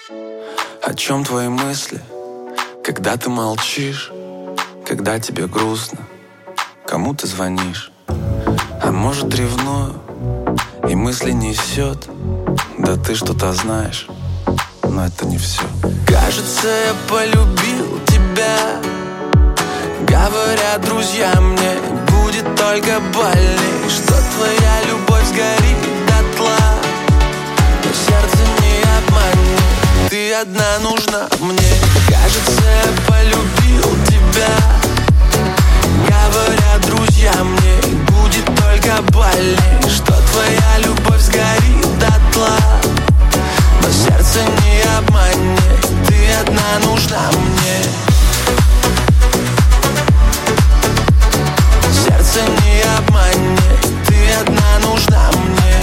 О чем твои мысли, когда ты молчишь, когда тебе грустно, кому ты звонишь? А может, ревную и мысли несет, да ты что-то знаешь, но это не все. Кажется, я полюбил тебя. Говорят друзья мне, будет только больней, что твоя любовь сгорит дотла. Но сердце не обманет, ты одна нужна мне. Кажется, я полюбил тебя. Говорят друзья мне, будет только больней, что твоя любовь сгорит дотла. Но сердце не обманет, ты одна нужна мне. Сердце не обманет, ты одна нужна мне.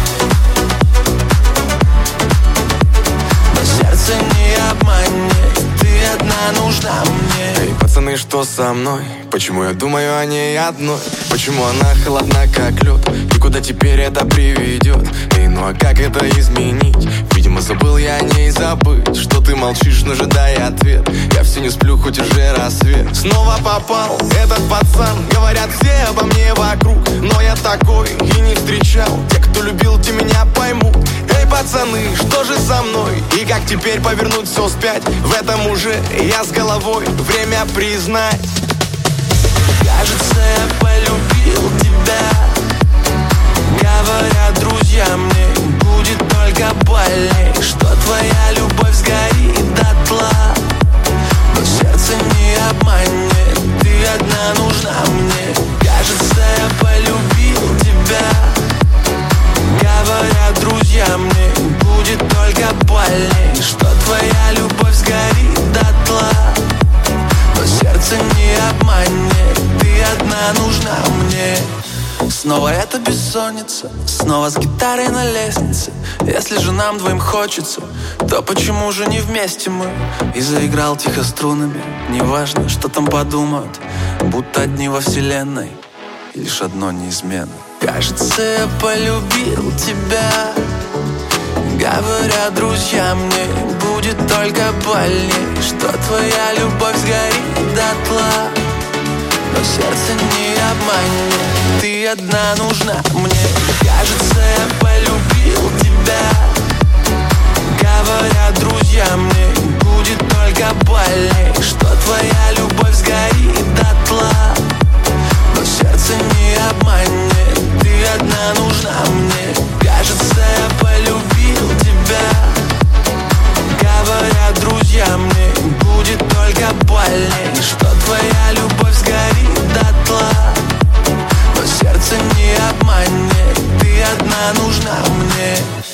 Но сердце не обманет, ты одна нужна мне. Эй, пацаны, что со мной? Почему я думаю о ней одной? Почему она холодна, как лед? И куда теперь это приведет? Эй, ну а как это изменить? Видимо, забыл я о ней забыть. Что ты молчишь, но ожидай ответ. Я все не сплю, хоть уже рассвет. Снова попал этот пацан. Говорят все обо мне вокруг, но я такой и не встречал. Те, кто любил, те меня поймут. Эй, пацаны, что же со мной? И как теперь повернуть все вспять? В этом уже я с головой. Время признать. Кажется, я полюбил тебя. Говорят друзья мне, будет только больней, что твоя любовь сгорит дотла. Но сердце не обманет, ты одна нужна мне. Кажется, я полюбил тебя. Говорят друзья мне, будет только больней, что твоя любовь сгорит дотла. Но сердце не обманет, ты одна нужна мне. Снова эта бессонница, снова с гитарой на лестнице. Если же нам двоим хочется, то почему же не вместе мы? И заиграл тихо струнами, неважно, что там подумают, будто одни во вселенной, и лишь одно неизменно. Кажется, я полюбил тебя. Говорят друзья мне, будет только больней, что твоя любовь сгорит дотла. Но сердце не обманет, ты одна нужна мне. Кажется, я полюбил тебя. Говорят друзья мне, будет только больней, что твоя любовь сгорит дотла. Но сердце не обманет, ты одна нужна мне. Кажется, я полюбил тебя. Говорят друзья мне, будет только больней, что твоя любовь сгорит дотла. Но сердце не обманет, ты одна нужна мне.